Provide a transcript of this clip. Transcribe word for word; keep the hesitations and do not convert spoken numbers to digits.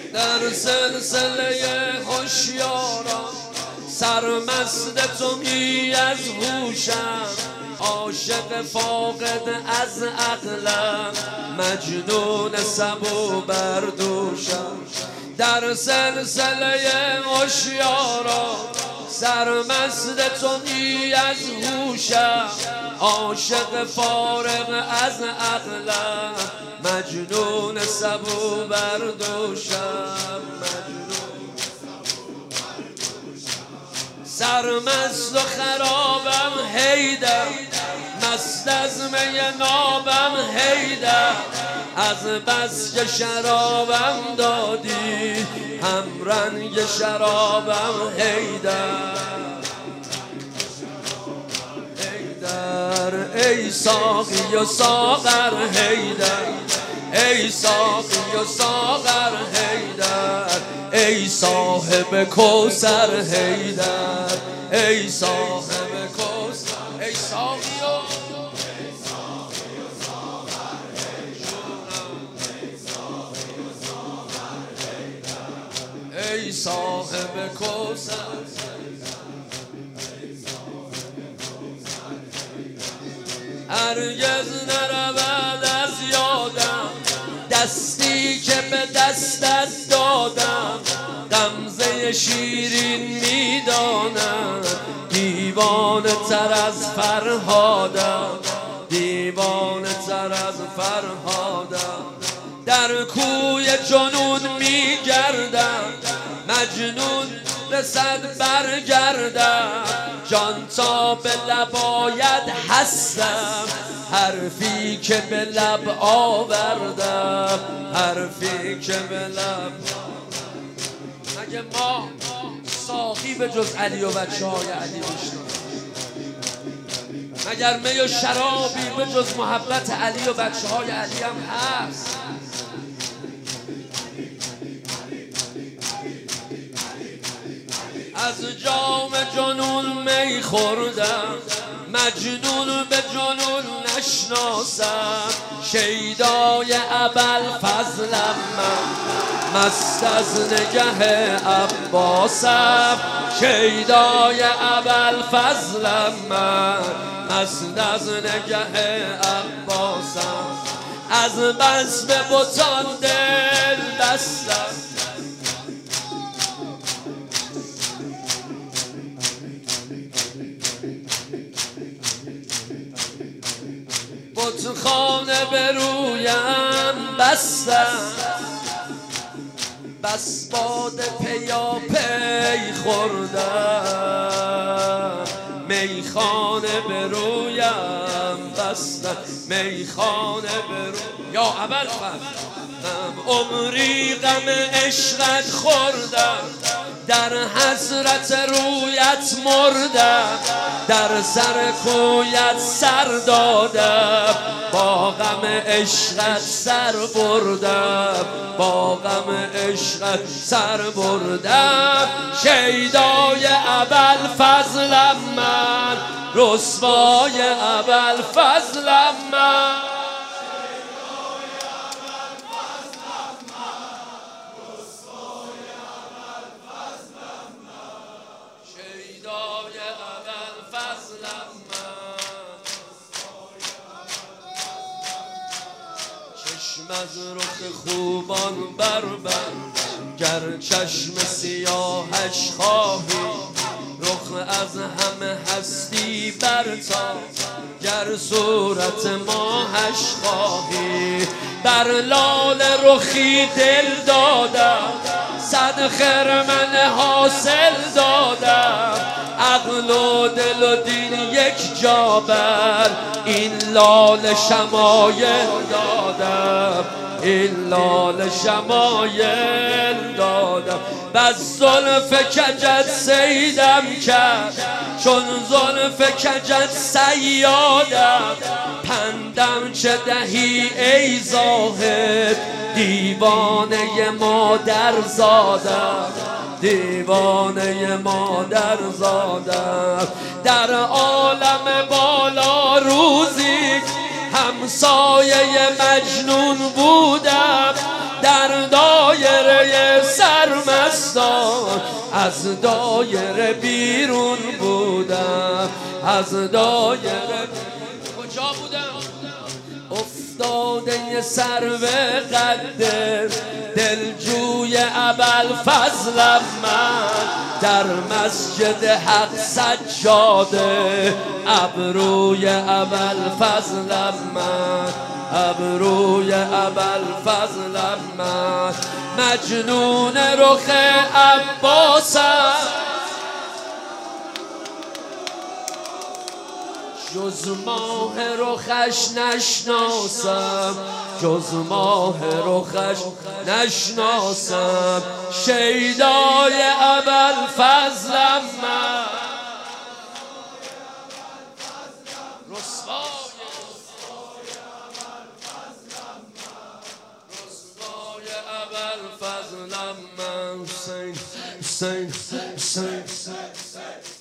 در سلسله هوشیاران سرمست تو می از هوشم، عاشق فاقد از عقلم، مجنون سبو بر دوشم. در سلسله هوشیاران سرمست تو می از هوشم، عاشق فارغ از عقلم، مجنون سبو بر دوشم. سرمست و خرابم هیدر، مست از می نابم هیدر، از بس که شرابم دادی هم رنگ شرابم هیدر. هیدر ای ساقی و ساغر هیدر، ای ساقی و ساغر هیدر، ای صاحب کوثر هیدر، ای صاحب کوثر، ای ساقی و ای صاحب کوثر. هرگز نرود از یادم دستی که به دستت دادم، غمزه شیرین میدانم، دیوانه تر از فرهادم، دیوانه تر از فرهادم. در کوی جنون میگردم، مجنون رسد برگردم، جان تا به لب آید هستم، حرفی که به لب آوردم، حرفی که به لب. مگه ما ساقی به جز علی و بچه های علی بشناسیم؟ مگر می و شرابی به جز محبت علی و بچه های علی هم هست؟ از جام جنون می خوردم، مجنون به جنون نشناسم، شیدای ابوالفضلم من، مست از نگه عباسم، شیدای ابوالفضلم من، مست از نگه عباسم. از بس به بتان دل بستم، بتخانه به رویم بستم، بس باد پیا پی خوردم، میخانه به رویم بستم، میخانه به رویم. یا ابوالفضل عمری غم عشقت خوردم، در حسرت رویت مردم، در سر کویت سر دادم، با غم عشقت سر بردم، با غم عشقت سر بردم. شیدای ابوالفضلم من، رسوای ابوالفضلم من، از رخ خوبان بربند، گر چشم سیاهش خواهی، رخ از همه هستی برتاب، گر صورت ماهش خواهی. بر لال رخی دل دادم، صد خرمن حاصل دادم، عقل و دل و دین یک جا بر این لال شمایل دادم، این لال شمایل دادم. بس زلف کجت سیدم کرد، چون زلف کجت صیادم، پندم چه دهی ای زاهد، دیوانه مادر زادم، دیوانه مادر زادم. در عالم بالا روزی همسایه مجنون بودم، در دایره از دایره بیرون بودم، از دایره کجا بودم؟ افتاده سر به قدر دلجوی ابوالفضلم من، در مسجد حق سجاده ابروی ابوالفضلم من، ابروی ابوالفضلم من، مجنون رخ عباسم، جز ماه رخش نشناسم، جز ماه رخش نشناسم، شیدای ابوالفضلم من، رسوای ابوالفضلم من، حسین حسین حسین